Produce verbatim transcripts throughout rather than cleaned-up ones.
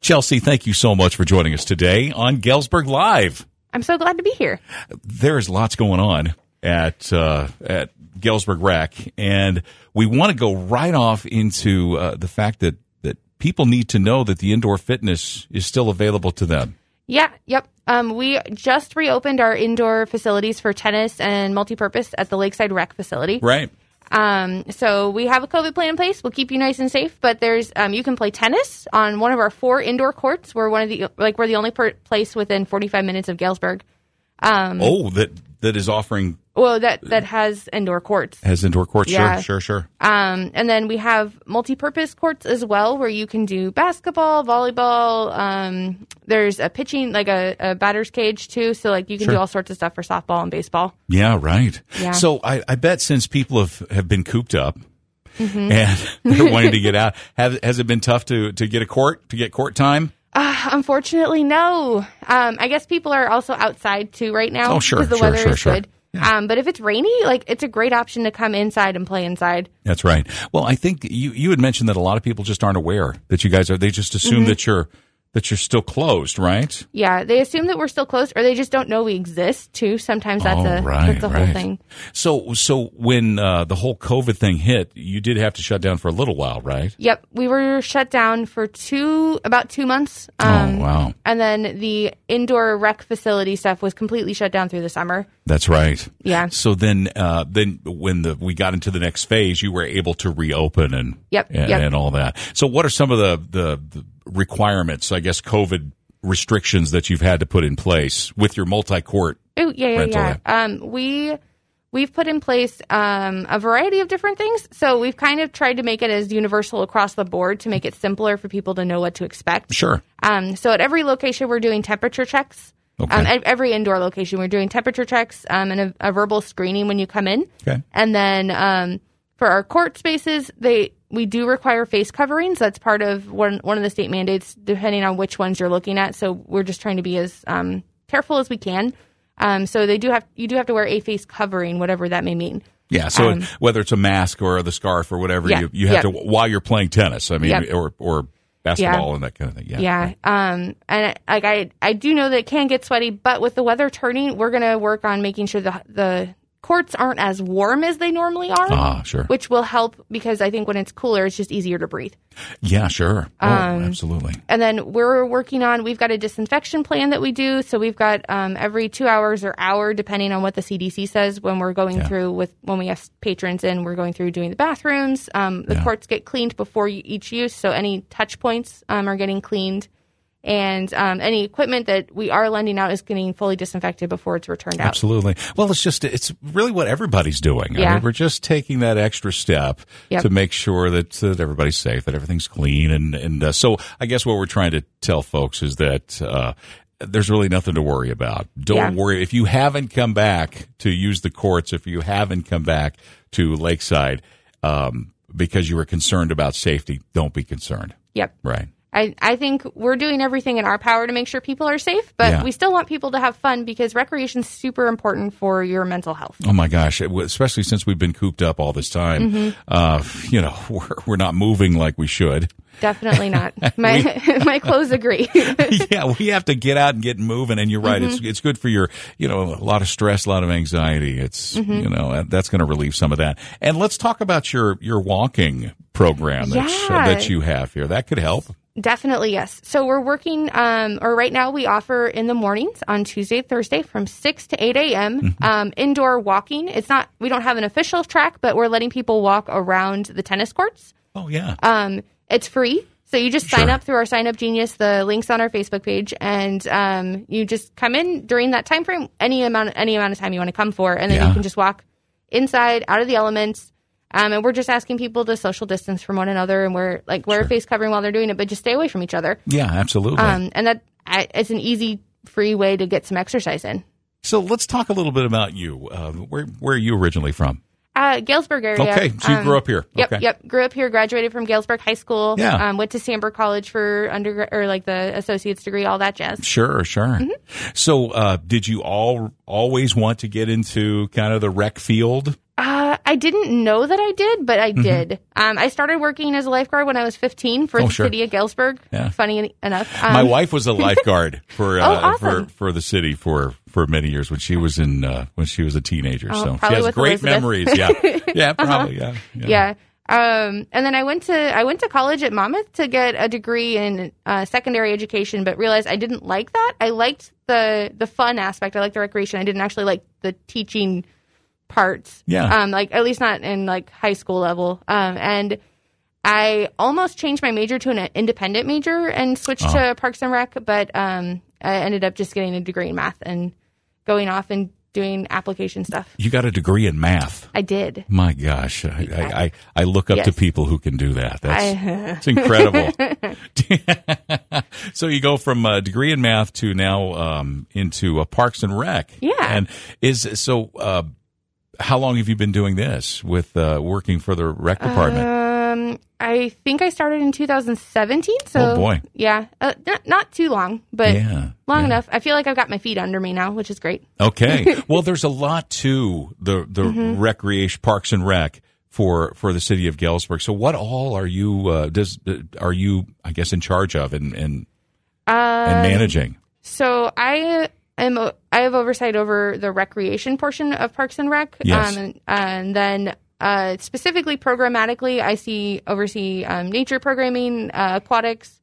Chelsea, thank you so much for joining us today on Galesburg Live. I'm so glad to be here. There's lots going on at uh, at Galesburg Rec, and we want to go right off into uh, the fact that, that people need to know that the indoor fitness is still available to them. Yeah, yep. Um, we just reopened our indoor facilities for tennis and multipurpose at the Lakeside Rec facility. Right. Um, so we have a COVID plan in place. We'll keep you nice and safe, but there's, um, you can play tennis on one of our four indoor courts. We're one of the, like, we're the only per- place within forty-five minutes of Galesburg. Um, oh, that, that is offering. Well, that, that has indoor courts. Has indoor courts. Yeah. Sure, sure, sure. Um, and then we have multi-purpose courts as well, where you can do basketball, volleyball. Um, there's a pitching, like a, a batter's cage too. So like you can Sure. do all sorts of stuff for softball and baseball. Yeah, right. Yeah. So I, I bet since people have, have been cooped up Mm-hmm. and they're wanting to get out, have, has it been tough to, to get a court, to get court time? Uh, unfortunately, no. Um, I guess people are also outside too right now. Oh, sure, because the sure, weather sure, is sure. good. Um, but if it's rainy, like it's a great option to come inside and play inside. That's right. Well, I think you, you had mentioned that a lot of people just aren't aware that you guys are, they just assume Mm-hmm. that you're, that you're still closed, right? Yeah, they assume that we're still closed, or they just don't know we exist too. Sometimes that's Oh, a right, that's the right. whole thing. So, so when uh, the whole COVID thing hit, you did have to shut down for a little while, right? Yep, we were shut down for two about two months. Oh, wow. And then the indoor rec facility stuff was completely shut down through the summer. That's right. Yeah. So then, uh, then when the we got into the next phase, you were able to reopen and Yep, and, yep. and all that. So, what are some of the, the the requirements? I guess COVID restrictions that you've had to put in place with your multi-court. Oh yeah, yeah, rental, yeah. Um, we we've put in place um, a variety of different things. So we've kind of tried to make it as universal across the board to make it simpler for people to know what to expect. Sure. Um, so at every location, we're doing temperature checks. Okay. Um, at every indoor location, we're doing temperature checks um, and a, a verbal screening when you come in. Okay. And then um, for our court spaces, they we do require face coverings. That's part of one one of the state mandates, depending on which ones you're looking at. So we're just trying to be as um, careful as we can. Um, so they do have you do have to wear a face covering, whatever that may mean. Yeah. So Um, whether it's a mask or the scarf or whatever, Yeah, you you have yeah. to while you're playing tennis. I mean, Yeah. or or basketball and that kind of thing. Yeah. Yeah. Um, and like I, I do know that it can get sweaty, but with the weather turning, we're going to work on making sure the the courts aren't as warm as they normally are. Ah, sure. Which will help because I think when it's cooler, it's just easier to breathe. Yeah, sure. Oh, Um, absolutely. And then we're working on, we've got a disinfection plan that we do. So we've got um, every two hours or hour, depending on what the C D C says, when we're going Yeah. through with, when we have patrons in, we're going through doing the bathrooms. Um, the Yeah. courts get cleaned before you- each use. So any touch points um, are getting cleaned. And um, any equipment that we are lending out is getting fully disinfected before it's returned out. Absolutely. Well, it's just, it's really what everybody's doing. I Yeah. mean, we're just taking that extra step Yep. to make sure that, that everybody's safe, that everything's clean. And, and uh, so I guess what we're trying to tell folks is that uh, there's really nothing to worry about. Don't Yeah. worry. If you haven't come back to use the courts, if you haven't come back to Lakeside um, because you were concerned about safety, don't be concerned. Yep. Right. I, I think we're doing everything in our power to make sure people are safe, but Yeah. we still want people to have fun because recreation is super important for your mental health. Oh my gosh! It, especially since we've been cooped up all this time, Mm-hmm. uh, you know, we're we're not moving like we should. Definitely not. My my clothes agree. Yeah, we have to get out and get moving. And you're right; Mm-hmm. it's it's good for your, you know, a lot of stress, a lot of anxiety. It's Mm-hmm. you know that's going to relieve some of that. And let's talk about your your walking program that Yeah. that you have here. That could help. Definitely, yes. So we're working, um, or right now we offer in the mornings on Tuesday, Thursday from six to eight a.m. Mm-hmm. Um, indoor walking. It's not, we don't have an official track, but we're letting people walk around the tennis courts. Oh yeah. Um, it's free. So you just sign Sure. up through our Sign Up Genius, the link's on our Facebook page, and um, you just come in during that time frame, any amount, any amount of time you want to come for, and then Yeah. you can just walk inside, out of the elements. Um, and we're just asking people to social distance from one another and wear like wear Sure. a face covering while they're doing it, but just stay away from each other. Yeah, absolutely. Um, and that I, it's an easy, free way to get some exercise in. so let's talk a little bit about you. Uh, where where are you originally from? Uh, Galesburg area. Okay, so you Um, grew up here. Yep, Okay. yep. Grew up here. Graduated from Galesburg High School. Yeah. Um, went to Sandburg College for undergrad or like the associate's degree, all that jazz. Sure, sure. Mm-hmm. So, uh, did you all always want to get into kind of the rec field? Uh, I didn't know that I did, but I mm-hmm. did. Um, I started working as a lifeguard when I was fifteen for oh, the sure. city of Galesburg. Yeah. Funny enough. Um, My wife was a lifeguard for uh, oh, awesome. for for the city for, for many years when she was in uh, when she was a teenager. Oh, so she has great Elizabeth. memories. Yeah, yeah, probably. uh-huh. Yeah, yeah. yeah. Um, and then I went to I went to college at Monmouth to get a degree in uh, secondary education, but realized I didn't like that. I liked the the fun aspect. I liked the recreation. I didn't actually like the teaching parts. Yeah. Um, like at least not in like high school level. Um, and I almost changed my major to an independent major and switched oh. to Parks and Rec, but um, I ended up just getting a degree in math and going off and doing application stuff. You got a degree in math. I did. My gosh. I, yeah. I, I, I look up yes. to people who can do that. That's I, it's incredible. So you go from a degree in math to now um, into a Parks and Rec. Yeah. And is so uh, how long have you been doing this with uh, working for the rec department? Um, I think I started in two thousand seventeen. So, oh, boy. Yeah. Uh, not, not too long, but yeah, long yeah. enough. I feel like I've got my feet under me now, which is great. Okay. Well, there's a lot to the, the mm-hmm. recreation, Parks and Rec for, for the city of Galesburg. So what all are you, uh, does, are you, I guess, in charge of and, and, um, and managing? So I am, I have oversight over the recreation portion of Parks and Rec. Yes. Um, and, and then Uh, specifically programmatically, I see oversee um, nature programming, uh, aquatics,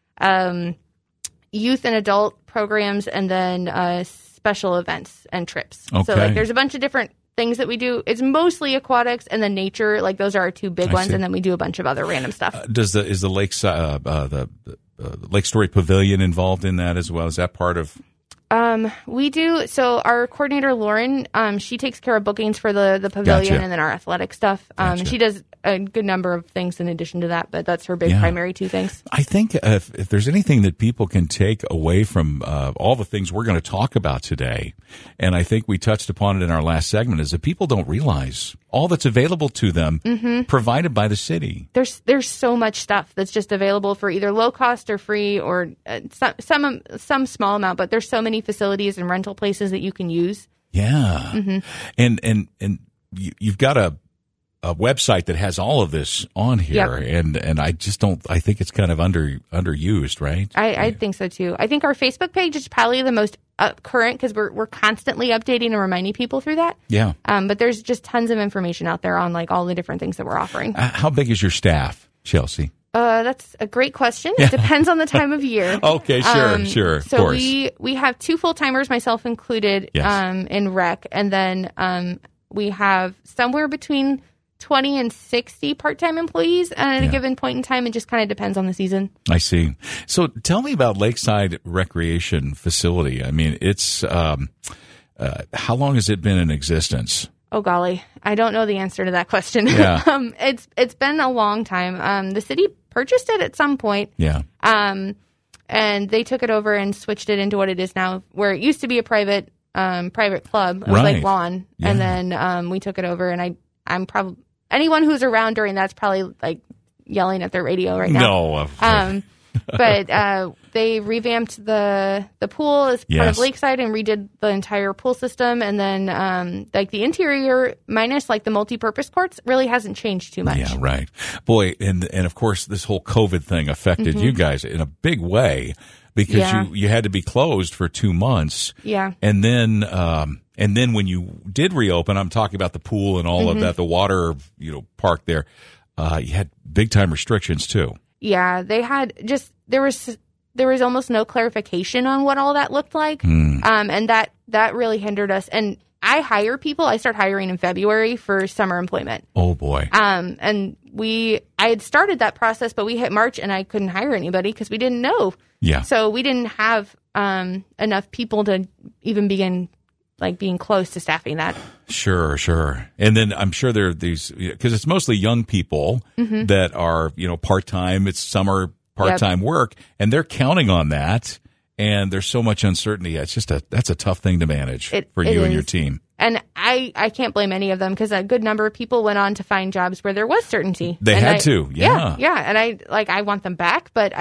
um, youth and adult programs, and then uh, special events and trips. Okay. So like, there's a bunch of different things that we do. It's mostly aquatics and then nature. Like those are our two big I ones, see. and then we do a bunch of other random stuff. Uh, does the is the lakes uh, uh, the, the uh, Lake Story Pavilion involved in that as well? Is that part of? Um, we do. So our coordinator, Lauren, um, she takes care of bookings for the, the pavilion Gotcha. and then our athletic stuff. Um, Gotcha. She does a good number of things in addition to that, but that's her big Yeah. primary two things. I think if, if there's anything that people can take away from uh, all the things we're going to talk about today, and I think we touched upon it in our last segment, is that people don't realize all that's available to them mm-hmm. provided by the city. There's there's so much stuff that's just available for either low cost or free or uh, some some some small amount, but there's so many facilities and rental places that you can use. Yeah, mm-hmm. and and and you, you've got a a website that has all of this on here, yep. and and I just don't. I think it's kind of under underused, right? I, I think so too. I think our Facebook page is probably the most up current because we're we're constantly updating and reminding people through that. Yeah. Um, but there's just tons of information out there on like all the different things that we're offering. Uh, how big is your staff, Chelsea? Uh, that's a great question. It depends on the time of year. Okay, sure, um, sure. Of so course. we we have two full timers, myself included, Yes. um, in rec, and then um, we have somewhere between twenty and sixty part-time employees at Yeah. a given point in time. It just kind of depends on the season. I see. So tell me about Lakeside Recreation Facility. I mean, it's um, uh, how long has it been in existence? Oh golly, I don't know the answer to that question. Yeah. um, it's it's been a long time. Um, the city purchased it at some point. Yeah. Um, and they took it over and switched it into what it is now, where it used to be a private um private club. It was Right. like lawn, Yeah. and then um we took it over, and I I'm probably anyone who's around during that's probably like yelling at their radio right now. No. uh, Um, but uh, they revamped the the pool as part Yes. of Lakeside and redid the entire pool system, and then um, like the interior minus like the multi-purpose courts really hasn't changed too much. Yeah, right. Boy, and and of course this whole COVID thing affected Mm-hmm. you guys in a big way because Yeah. you you had to be closed for two months. Yeah. And then um and then when you did reopen, I'm talking about the pool and all Mm-hmm. of that, the water, you know, park there. Uh, you had big time restrictions too. Yeah, they had just there was there was almost no clarification on what all that looked like, Mm. um, and that that really hindered us. And I hire people. I start hiring in February for summer employment. Oh boy. Um, and we I had started that process, but we hit March and I couldn't hire anybody because we didn't know. Yeah. So we didn't have um enough people to even begin like being close to staffing that. Sure, sure. And then I'm sure there are these, because it's mostly young people Mm-hmm. that are, you know, part-time. It's summer part-time work, and they're counting on that. And there's so much uncertainty. It's just a, that's a tough thing to manage It- for it you and is. your team. And I, I can't blame any of them because a good number of people went on to find jobs where there was certainty. They And had I- to, yeah. yeah, yeah. And I like I want them back, but I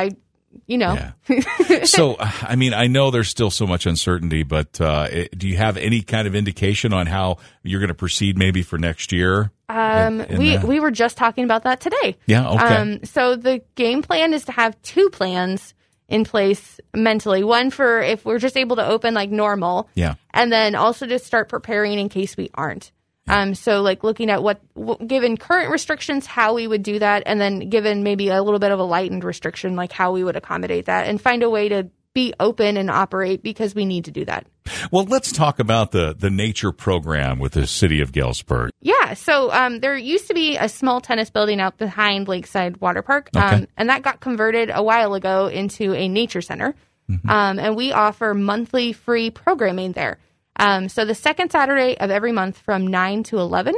you know. Yeah. So, I mean, I know there's still so much uncertainty, but uh, it, do you have any kind of indication on how you're going to proceed maybe for next year? Um, in, in we, that? we were just talking about that today. Yeah, okay. Um, so the game plan is to have two plans in place mentally. One for if we're just able to open like normal. Yeah. And then also to start preparing in case we aren't. Um, so like looking at what, w- given current restrictions, how we would do that, and then given maybe a little bit of a lightened restriction, like how we would accommodate that and find a way to be open and operate because we need to do that. Well, let's talk about the, the nature program with the city of Galesburg. Yeah. So um, there used to be a small tennis building out behind Lakeside Water Park, um, Okay. and that got converted a while ago into a nature center. Mm-hmm. Um, and we offer monthly free programming there. Um, so the second Saturday of every month from nine to eleven,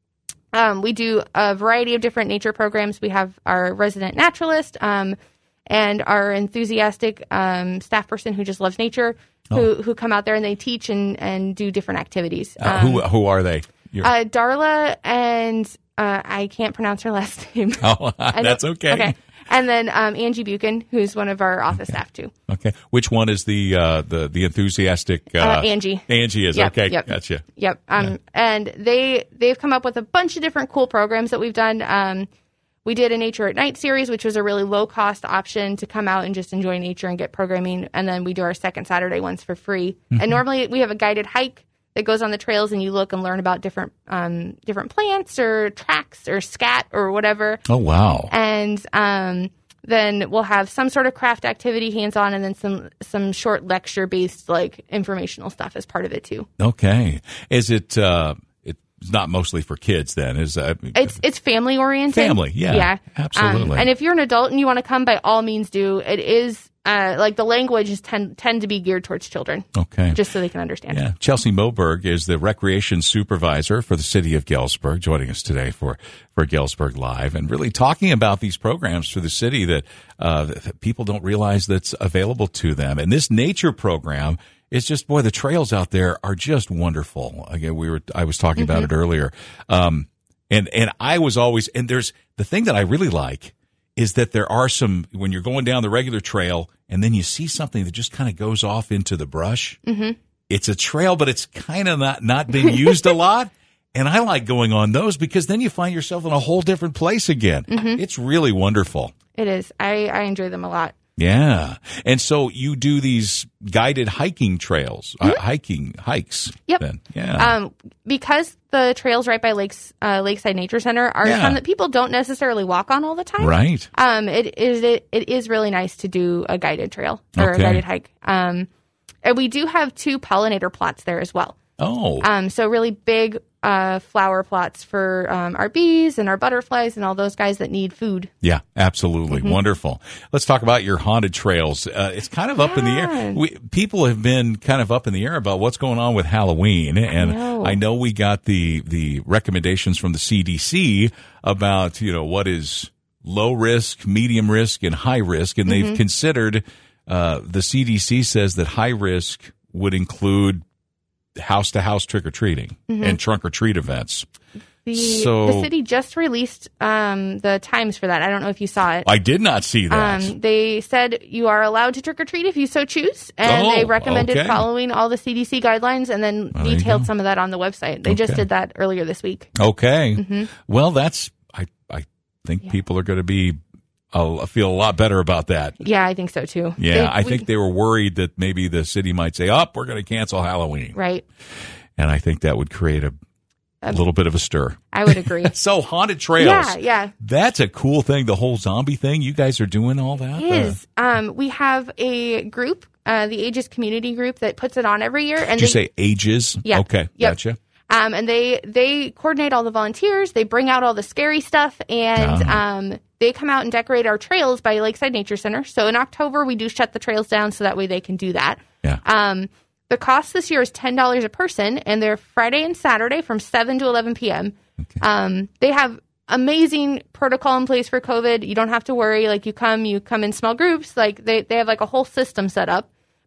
um, we do a variety of different nature programs. We have our resident naturalist um, and our enthusiastic um, staff person who just loves nature, who, Oh. who come out there and they teach and, and do different activities. Uh, who who are they? You're- Uh, Darla and uh, I can't pronounce her last name. oh, I know- that's okay. Okay. And then um, Angie Buchan, who's one of our office staff too. Okay. Which one is the uh, the the enthusiastic? Uh, Uh, Angie. Angie is Yep, okay. yep. Gotcha. Yep. Um, Yeah. And they they've come up with a bunch of different cool programs that we've done. Um, we did a Nature at Night series, which was a really low cost option to come out and just enjoy nature and get programming. And then we do our second Saturday ones for free. Mm-hmm. And normally we have a guided hike that goes on the trails, and you look and learn about different um, different plants or tracks or scat or whatever. Oh wow. And um, then we'll have some sort of craft activity hands-on, and then some some short lecture-based like informational stuff as part of it too. Okay. Is it? Uh, it's not mostly for kids then. Is uh, It's it's family oriented. Family, yeah, yeah, absolutely. Um, and if you're an adult and you want to come, by all means do. It is uh, like the language is tend tend to be geared towards children. Okay. Just so they can understand. Yeah. Chelsea Moberg is the recreation supervisor for the city of Galesburg, joining us today for, for Galesburg Live, and really talking about these programs for the city that, uh, that people don't realize that's available to them. And this nature program is just, boy, the trails out there are just wonderful. Again, we were, I was talking about it earlier. Um, and, and I was always, and there's the thing that I really like is that there are some, when you're going down the regular trail and then you see something that just kind of goes off into the brush. Mm-hmm. It's a trail, but it's kind of not, not being used a lot. And I like going on those because then you find yourself in a whole different place again. Mm-hmm. It's really wonderful. It is. I, I enjoy them a lot. Yeah. And so you do these guided hiking trails, mm-hmm. uh, hiking hikes. Yep. Then. Yeah. Um, because the trails right by Lakes, uh, Lakeside Nature Center are Yeah. some that people don't necessarily walk on all the time. Right. Um, it is it, it is really nice to do a guided trail or Okay. a guided hike. Um, and we do have two pollinator plots there as well. Oh. Um, so really big uh, flower plots for um, our bees and our butterflies and all those guys that need food. Yeah, absolutely. Mm-hmm. Wonderful. Let's talk about your haunted trails. Uh, it's kind of up in the Yeah. air. We, people have been kind of up in the air about what's going on with Halloween. And know. I know we got the, the recommendations from the C D C about, you know, what is low risk, medium risk, and high risk. And Mm-hmm. they've considered, uh, the C D C says that high risk would include house to house trick or treating Mm-hmm. and trunk or treat events. The, So- the city just released um, the times for that. I don't know if you saw it. I did not see that. Um, they said you are allowed to trick or treat if you so choose, and Oh, they recommended okay. following all the C D C guidelines, and then Well, there you detailed go. some of that on the website. They just Okay. did that earlier this week. Okay. Mm-hmm. Well, that's, I, I think people are going to be, I'll feel a lot better about that. Yeah, I think so too. Yeah. They- I we- think they were worried that maybe the city might say, oh, we're going to cancel Halloween. right. And I think that would create a, a little bit of a stir. I would agree. So haunted trails. Yeah, yeah. That's a cool thing. The whole zombie thing. You guys are doing all that? It is. Um, we have a group, uh, the Aegis community group, that puts it on every year. And Did you they, say ages? Yeah. Okay. Yep. Gotcha. Um, and they they coordinate all the volunteers. They bring out all the scary stuff, and Ah. um, they come out and decorate our trails by Lakeside Nature Center. So in October, we do shut the trails down so that way they can do that. Yeah. Um, the cost this year is ten dollars a person, and they're Friday and Saturday from seven to eleven p.m. Okay. Um, they have amazing protocol in place for COVID. You don't have to worry. Like, you come, you come in small groups. Like, they, they have like a whole system set up. But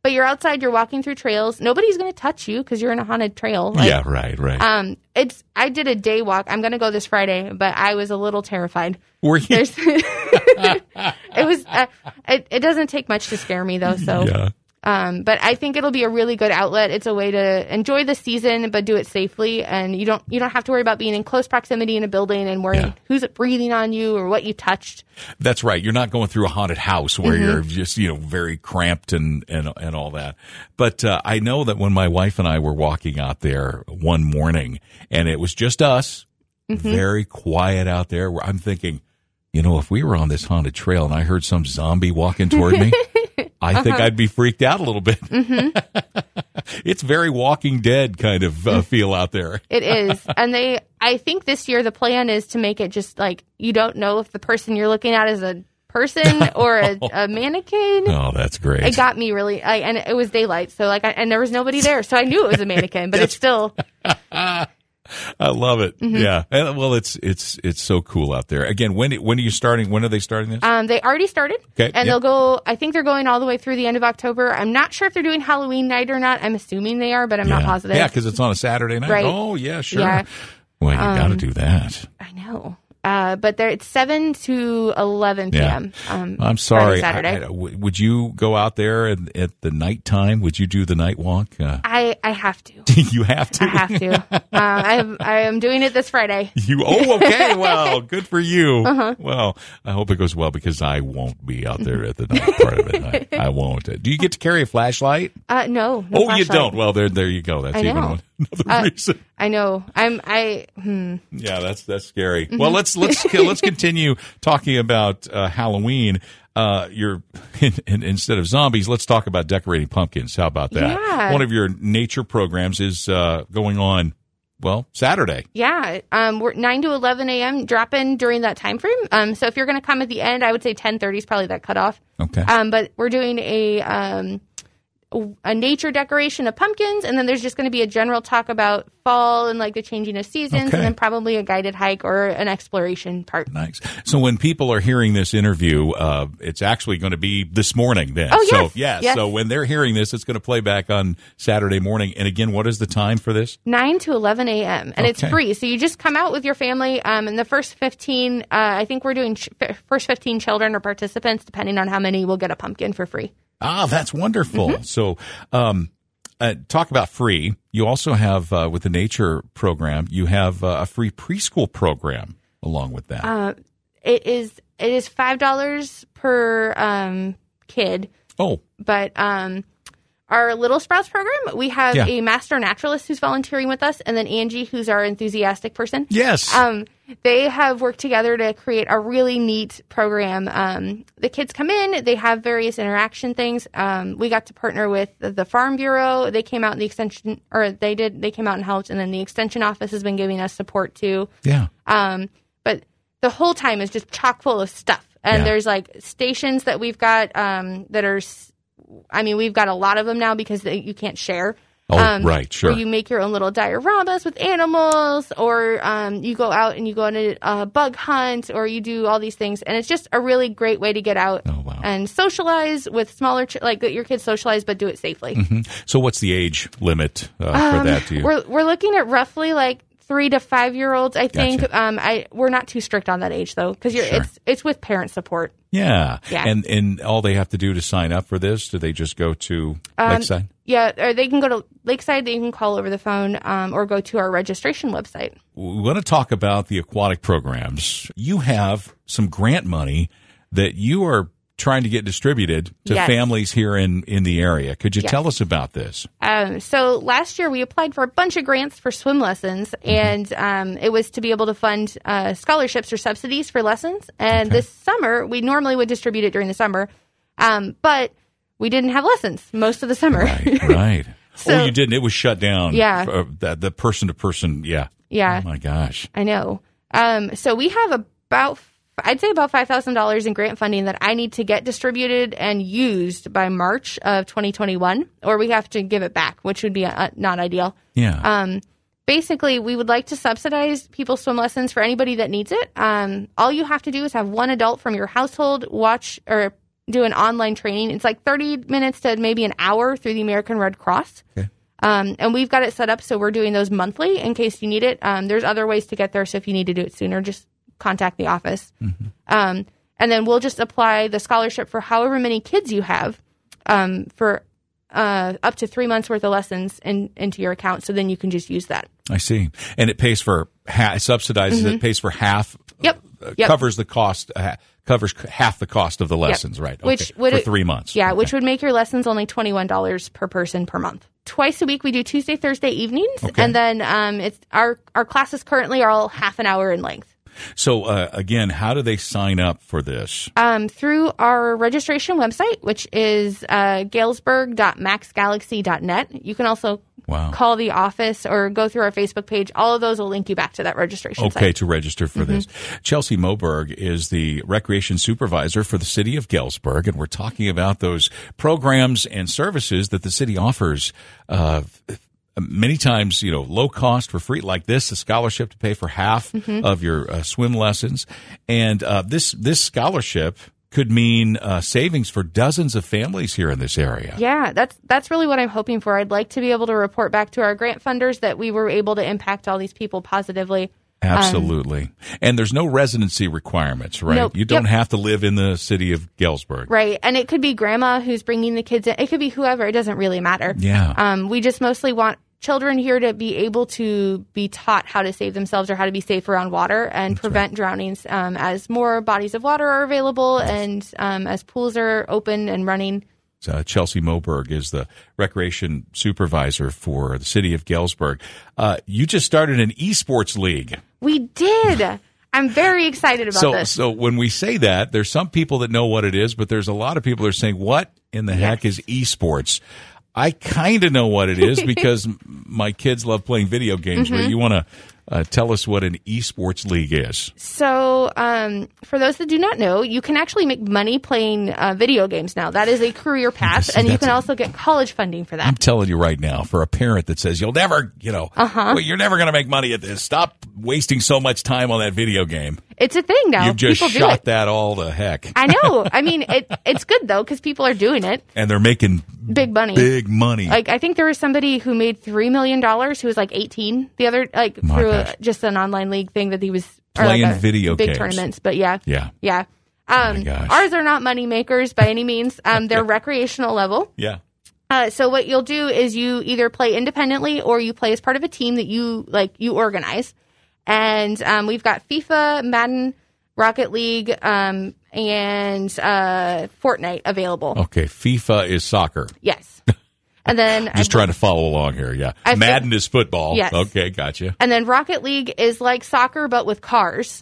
but you're outside, you're walking through trails. Nobody's going to touch you because you're in a haunted trail. Like, yeah, right, right. Um, it's. I did a day walk. I'm going to go this Friday, but I was a little terrified. Were you? There's, it was. Uh, it, it doesn't take much to scare me though. So. Yeah. Um, but I think it'll be a really good outlet. It's a way to enjoy the season, but do it safely. And you don't you don't have to worry about being in close proximity in a building and worrying Yeah. who's breathing on you or what you touched. That's right. You're not going through a haunted house where Mm-hmm. you're just, you know, very cramped and, and, and all that. But, uh, I know that when my wife and I were walking out there one morning and it was just us, Mm-hmm. very quiet out there, where I'm thinking, you know, if we were on this haunted trail and I heard some zombie walking toward me, I Uh-huh. think I'd be freaked out a little bit. Mm-hmm. It's very Walking Dead kind of uh, feel out there. It is. And they, I think this year the plan is to make it just like you don't know if the person you're looking at is a person or a, a mannequin. Oh, that's great. It got me really, I, and it was daylight. So like, I, and there was nobody there. So I knew it was a mannequin, but it's still. I love it. Mm-hmm. Yeah. And, well, it's it's it's so cool out there. Again, when when are you starting? When are they starting this? Um, they already started, Okay, and yep. they'll go. I think they're going all the way through the end of October. I'm not sure if they're doing Halloween night or not. I'm assuming they are, but I'm yeah. not positive. Yeah, because it's on a Saturday night. Right. Oh, yeah, sure. Yeah. Well, you got to do that. I know. Uh, but there, it's seven to eleven p.m. Yeah. Um, I'm sorry. Friday, Saturday. I, I, w- would you go out there at, at the nighttime? Would you do the night walk? Uh, I, I have to. you have to. I have to. uh, I have, I am doing it this Friday. You oh okay well good for you. Uh-huh. Well, I hope it goes well because I won't be out there at the night part of it. I, I won't. Do you get to carry a flashlight? Uh, no. no oh, flashlight. you don't. Well, there there you go. That's I even know. one, another Uh, reason. I know. I'm. I. Hmm. Yeah, that's that's scary. Well, let's let's let's continue talking about uh, Halloween. Uh, you're in, in, instead of zombies, let's talk about decorating pumpkins. How about that? Yeah. One of your nature programs is uh, going on. Well, Saturday. Yeah. Um. We're nine to eleven a.m. Drop in during that time frame. Um. So if you're going to come at the end, I would say ten thirty is probably that cutoff. Okay. Um. But we're doing a um. a nature decoration of pumpkins, and then there's just going to be a general talk about fall and like the changing of seasons, Okay. and then probably a guided hike or an exploration part. Nice. So when people are hearing this interview, uh, it's actually going to be this morning then. Oh, yes. So, yeah. Yes. So when they're hearing this, it's going to play back on Saturday morning. And again, what is the time for this? nine to eleven a.m. and it's Okay. free. So you just come out with your family. Um, and the first fifteen, uh, I think we're doing ch- first fifteen children or participants, depending on how many, will get a pumpkin for free. Ah, that's wonderful. Mm-hmm. So, um, uh, talk about free. You also have, uh, with the nature program, you have uh, a free preschool program along with that. Uh, it is it is five dollars per um, kid, oh, but um, our Little Sprouts program, we have Yeah. a master naturalist who's volunteering with us, and then Angie, who's our enthusiastic person. yes. Um, they have worked together to create a really neat program. Um, the kids come in, they have various interaction things. Um, we got to partner with the, the Farm Bureau. They came out in the extension, or they did, they came out and helped, and then the extension office has been giving us support too. yeah. Um, but the whole time is just chock full of stuff. And Yeah. there's like stations that we've got um, that are, s- I mean, we've got a lot of them now because they, you can't share. Oh, Um, right. Sure. Where you make your own little dioramas with animals, or um, you go out and you go on a uh, bug hunt, or you do all these things. And it's just a really great way to get out Oh, wow. and socialize with smaller, ch- like let your kids socialize, but do it safely. Mhm. So what's the age limit uh, for Um, that? Do you? We're we're looking at roughly like three to five year olds. I think. Gotcha. Um, I we're not too strict on that age though, because you're Sure. it's it's with parent support. Yeah. Yeah. And and all they have to do to sign up for this, do they just go to Um, Lakeside? Yeah, or they can go to Lakeside. They can call over the phone, um, or go to our registration website. We want to talk about the aquatic programs. You have some grant money that you are trying to get distributed to Yes. families here in, in the area. Could you Yes. tell us about this? Um, so last year we applied for a bunch of grants for swim lessons, and um, it was to be able to fund uh, scholarships or subsidies for lessons. And Okay. this summer, we normally would distribute it during the summer, um, but we didn't have lessons most of the summer. Right, right. So- oh, you didn't. It was shut down. Yeah. For, uh, the, the person to person. Yeah. Yeah. Oh, my gosh. I know. Um, so we have about, I'd say about five thousand dollars in grant funding that I need to get distributed and used by March of twenty twenty-one, or we have to give it back, which would be uh, not ideal. Yeah. Um, basically, we would like to subsidize people's swim lessons for anybody that needs it. Um, all you have to do is have one adult from your household watch or do an online training. It's like thirty minutes to maybe an hour through the American Red Cross. Okay. Um, and we've got it set up so we're doing those monthly in case you need it. Um, there's other ways to get there, so if you need to do it sooner, just contact the office. Mm-hmm. Um, and then we'll just apply the scholarship for however many kids you have um, for uh, up to three months worth of lessons in, into your account. So then you can just use that. I see. And it pays for, ha- subsidizes Mm-hmm. it, pays for half, Yep. uh, Yep. covers the cost, uh, covers half the cost of the lessons, Yep. right? Which okay. would for it- three months. Yeah, okay. which would make your lessons only twenty-one dollars per person per month. Twice a week we do Tuesday, Thursday evenings, Okay. and then um, it's our our classes currently are all half an hour in length. So, uh, again, how do they sign up for this? Um, through our registration website, which is uh, galesburg dot max galaxy dot net. You can also Wow. call the office or go through our Facebook page. All of those will link you back to that registration Okay, site. to register for Mm-hmm. this. Chelsea Moberg is the recreation supervisor for the city of Galesburg, and we're talking about those programs and services that the city offers. Uh, many times, you know, low cost for free, like this, a scholarship to pay for half Mm-hmm. of your uh, swim lessons. And uh, this this scholarship could mean uh, savings for dozens of families here in this area. Yeah, that's that's really what I'm hoping for. I'd like to be able to report back to our grant funders that we were able to impact all these people positively. Absolutely. Um, and there's no residency requirements, right? Nope. You don't Yep. have to live in the city of Galesburg. Right. And it could be grandma who's bringing the kids in. It could be whoever. It doesn't really matter. Yeah. Um, we just mostly want children here to be able to be taught how to save themselves or how to be safe around water and That's prevent right. drownings um, as more bodies of water are available and um, as pools are open and running. Uh, Chelsea Moberg is the recreation supervisor for the city of Galesburg. Uh, you just started an esports league. We did. I'm very excited about So, this. so when we say that, there's some people that know what it is, but there's a lot of people that are saying, what in the heck Yes. is esports? I kind of know what it is because m- my kids love playing video games, Mm-hmm. but you want to uh, tell us what an esports league is. So, um, for those that do not know, you can actually make money playing uh, video games now. That is a career path, See, and you that's can a- also get college funding for that. I'm telling you right now, for a parent that says you'll never, you know, Uh-huh. well, you're never going to make money at this. Stop wasting so much time on that video game. It's a thing now. You've just People do shot it. that all to heck. I know. I mean, it, it's good though because people are doing it. And they're making Big money. big money. Like I think there was somebody who made three million dollars who was like eighteen the other like My through gosh. a, just an online league thing that he was or Playing like a video big games. tournaments. But yeah, yeah. yeah. Um, gosh. ours are not money makers by any means. Um, they're recreational level. Yeah. Uh, so what you'll do is you either play independently or you play as part of a team that you like you organize. And um, we've got FIFA, Madden, Rocket League, um, and uh, Fortnite available. Okay. FIFA is soccer. Yes. And then Just trying to follow along here. Yeah. I think- Madden is football. Yes. Okay. Gotcha. and then Rocket League is like soccer but with cars.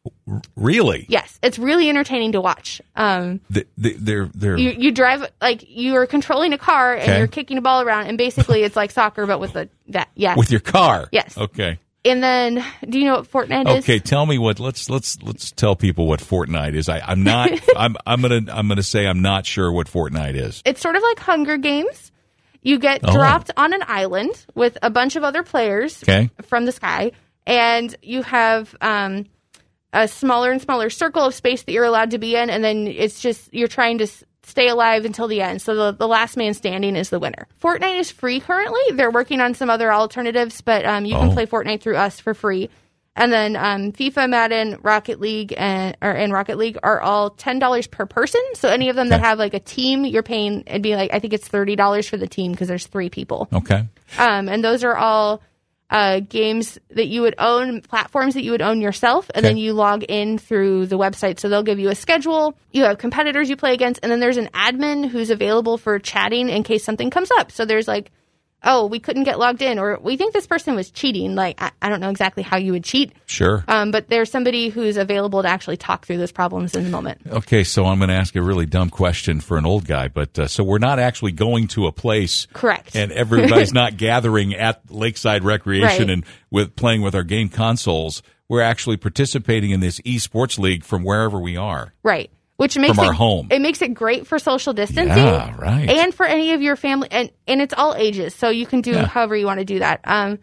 Really? Yes, it's really entertaining to watch. Um, They, they, they're, they're, you you drive like you are controlling a car and Okay. you're kicking a ball around, and basically it's like soccer but with the that yeah. with your car. Yes. Okay. And then, do you know what Fortnite is? Okay, tell me what. Let's let's let's tell people what Fortnite is. I, I'm not. I'm I'm gonna I'm gonna say I'm not sure what Fortnite is. It's sort of like Hunger Games. You get Oh. dropped on an island with a bunch of other players Okay. from the sky, and you have um, a smaller and smaller circle of space that you're allowed to be in, and then it's just you're trying to s- stay alive until the end. So the, the last man standing is the winner. Fortnite is free currently. They're working on some other alternatives, but um, you can Oh. play Fortnite through us for free. And then um, FIFA, Madden, Rocket League, and or and Rocket League are all ten dollars per person. So any of them that Okay. have like a team, you're paying. It'd be like I think it's thirty dollars for the team because there's three people. Okay. Um, and those are all uh, games that you would own, platforms that you would own yourself, and Okay. then you log in through the website. So they'll give you a schedule. You have competitors you play against, and then there's an admin who's available for chatting in case something comes up. So there's like, oh, we couldn't get logged in, or we think this person was cheating. Like, I, I don't know exactly how you would cheat, Sure. um, but there's somebody who's available to actually talk through those problems in the moment. Okay, so I'm going to ask a really dumb question for an old guy, but uh, so we're not actually going to a place, Correct. and everybody's not gathering at Lakeside Recreation Right. and with playing with our game consoles. We're actually participating in this esports league from wherever we are. Right. Which makes From our it, home. It makes it great for social distancing. Yeah, right. And for any of your family, and, and it's all ages, so you can do Yeah. however you want to do that. Um,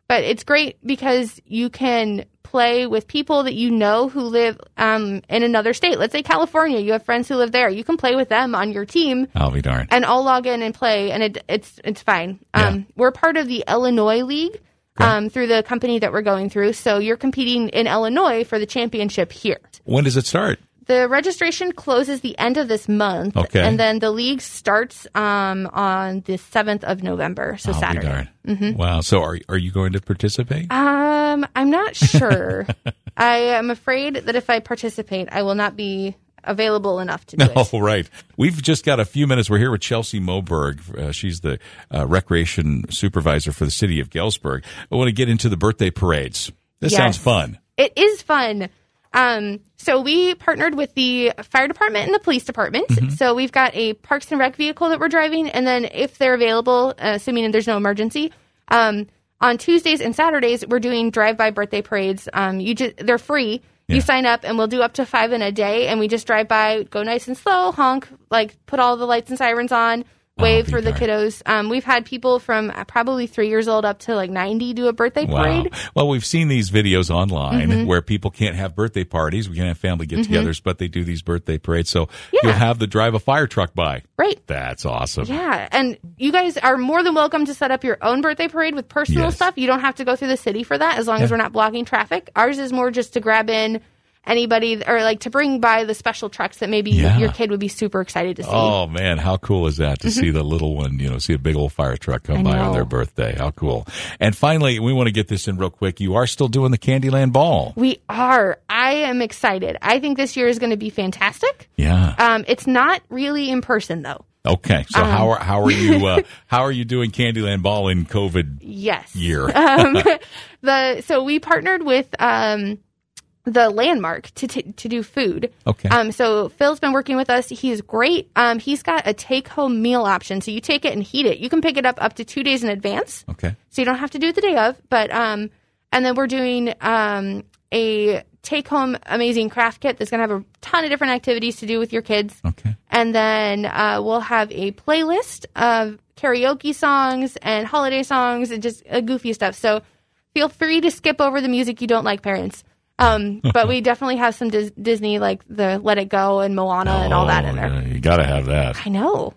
but it's great because you can play with people that you know who live um, in another state. Let's say California. You have friends who live there. You can play with them on your team. I'll be darned. And I'll log in and play, and it, it's it's fine. Um, Yeah. We're part of the Illinois League um, through the company that we're going through. So you're competing in Illinois for the championship here. When does it start? The registration closes the end of this month, Okay. and then the league starts um, on the seventh of November, so I'll Saturday. be darned. Wow. So are are you going to participate? Um, I'm not sure. I am afraid that if I participate, I will not be available enough to do Oh, it. right. We've just got a few minutes. We're here with Chelsea Moberg. Uh, she's the uh, recreation supervisor for the city of Galesburg. I want to get into the birthday parades. This Yes. sounds fun. It is fun. Um, so we partnered with the fire department and the police department. Mm-hmm. So we've got a Parks and Rec vehicle that we're driving, and then if they're available, uh, assuming there's no emergency, um, on Tuesdays and Saturdays we're doing drive-by birthday parades. Um, you just they're free. Yeah. You sign up, and we'll do up to five in a day, and we just drive by, go nice and slow, honk, like put all the lights and sirens on. Wave be for the darned. kiddos. Um, we've had people from probably three years old up to like ninety do a birthday Wow. parade. Well, we've seen these videos online Mm-hmm. where people can't have birthday parties. We can't have family get-togethers, but they do these birthday parades. So Yeah. you'll have the drive a fire truck by. Right. That's awesome. Yeah, and you guys are more than welcome to set up your own birthday parade with personal Yes. stuff. You don't have to go through the city for that as long as Yeah. we're not blocking traffic. Ours is more just to grab in anybody or like to bring by the special trucks that maybe Yeah. your kid would be super excited to see. Oh man, how cool is that to see the little one, you know, see a big old fire truck come Mm-hmm. I by on know. their birthday. How cool. And finally, we want to get this in real quick. You are still doing the Candyland Ball. We are. I am excited. I think this year is going to be fantastic. Yeah. Um, it's not really in person though. Okay. So Um, how are how are you uh, how are you doing Candyland Ball in COVID Yes. year? um, the so we partnered with um, the Landmark to t- to do food. Okay. Um, so Phil's been working with us. He's great. Um, he's got a take home meal option. So you take it and heat it. You can pick it up up to two days in advance. Okay. So you don't have to do it the day of. But um, and then we're doing um a take home amazing craft kit that's gonna have a ton of different activities to do with your kids. Okay. And then uh, we'll have a playlist of karaoke songs and holiday songs and just uh, goofy stuff. So feel free to skip over the music you don't like, parents. Um, but we definitely have some Dis- Disney, like the Let It Go and Moana and all that in there. Oh, yeah, you got to have that. I know.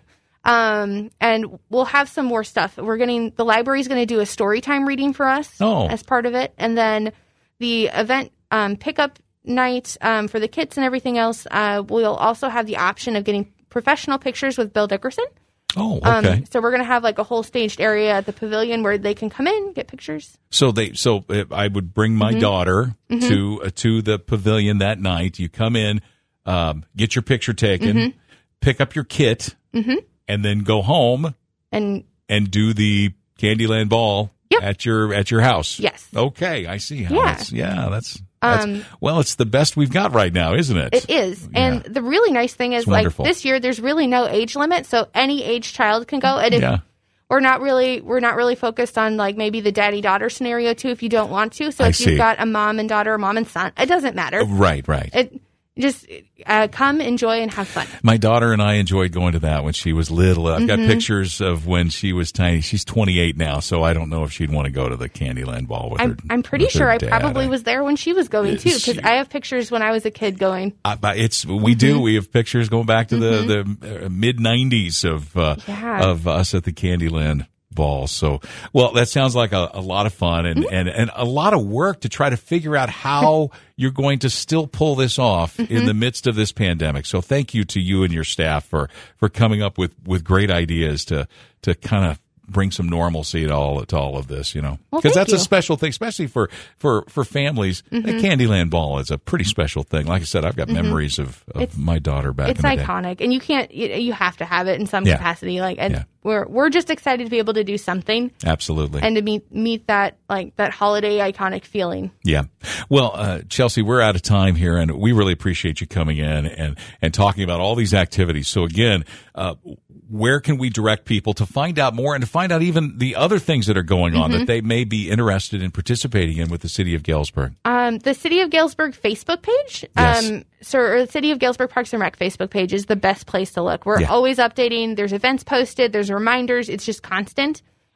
Um, and we'll have some more stuff. We're getting the library's going to do a story time reading for us Oh. as part of it, and then the event um, pickup night um, for the kids and everything else. Uh, we'll also have the option of getting professional pictures with Bill Dickerson. Oh, Um, okay. so we're going to have like a whole staged area at the pavilion where they can come in, get pictures. So they, so uh, I would bring my Mm-hmm. daughter to uh, to the pavilion that night. You come in, um, get your picture taken, Mm-hmm. pick up your kit, and then go home And and do the Candyland Ball Yep. at your at your house. Yes. Okay, I see. How Yeah. That's, yeah. That's, that's Um, well, it's the best we've got right now, isn't it? it is. And the really nice thing is, It's like wonderful. this year, there's really no age limit, so any age child can go. And if Yeah. we're not really we're not really focused on like maybe the daddy daughter scenario too, if you don't want to. So I if see. you've got a mom and daughter, or mom and son, it doesn't matter. Right. Right. It just uh, come, enjoy, and have fun. My daughter and I enjoyed going to that when she was little. I've got Mm-hmm. pictures of when she was tiny. She's twenty-eight now, so I don't know if she'd want to go to the Candyland Ball with her. I'm, I'm pretty with her sure I dad. probably was there when she was going too, because She- I have pictures when I was a kid going. Uh, but it's we do we have pictures going back to the the uh, mid nineties of uh, Yeah. of us at the Candyland Ball. So, well, that sounds like a, a lot of fun and, and and a lot of work to try to figure out how you're going to still pull this off in the midst of this pandemic. So, thank you to you and your staff for for coming up with with great ideas to to kind of bring some normalcy to all to all of this, you know, Well, because thank that's a you. special thing, especially for for for families. The Candyland Ball is a pretty special thing. Like I said, I've got memories of, of It's- my daughter back It's in the day. iconic, and you can't. You, you have to have it in some Yeah. capacity. Like, and Yeah. we're we're just excited to be able to do something Absolutely. and to meet meet that like that holiday iconic feeling. Yeah. Well, uh, Chelsea, we're out of time here, and we really appreciate you coming in and, and talking about all these activities. So, again, uh, where can we direct people to find out more and to find out even the other things that are going on that they may be interested in participating in with the city of Galesburg? Um, the City of Galesburg Facebook page, Yes. um, so or the City of Galesburg Parks and Rec Facebook page is the best place to look. We're Yeah. always updating. There's events posted. There's reminders. It's just constant.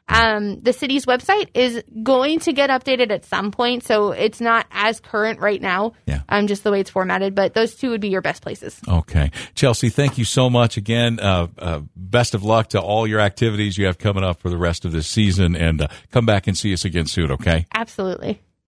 Um, the city's website is going to get updated at some point, so it's not as current right now, yeah. um, just the way it's formatted. But those two would be your best places. Okay. Chelsea, thank you so much again. Uh, uh, best of luck to all your activities you have coming up for the rest of this season, and uh, come back and see us again soon, okay? Absolutely.